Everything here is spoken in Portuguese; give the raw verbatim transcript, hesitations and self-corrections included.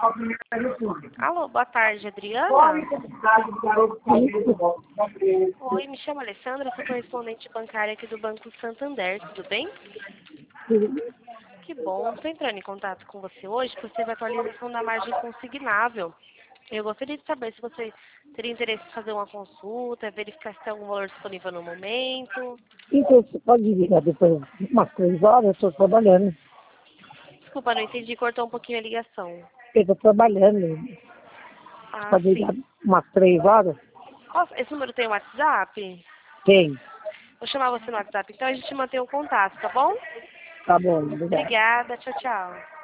Alô, boa tarde, Adriana. Oi, me chamo Alessandra, sou correspondente bancária aqui do Banco Santander, tudo bem? Que bom, estou entrando em contato com você hoje para você ver a atualização da margem consignável. Eu gostaria de saber se você teria interesse em fazer uma consulta, verificar se tem algum valor disponível no momento. Então, você pode ligar depois de umas três horas, eu estou trabalhando. Desculpa, não entendi, cortou um pouquinho a ligação. Eu estou trabalhando. Você Ah, pode ligar sim. umas três horas? Nossa, esse número tem WhatsApp? Tem. Vou chamar você no WhatsApp, então a gente mantém o contato, tá bom? Tá bom, obrigado. Obrigada, tchau, tchau.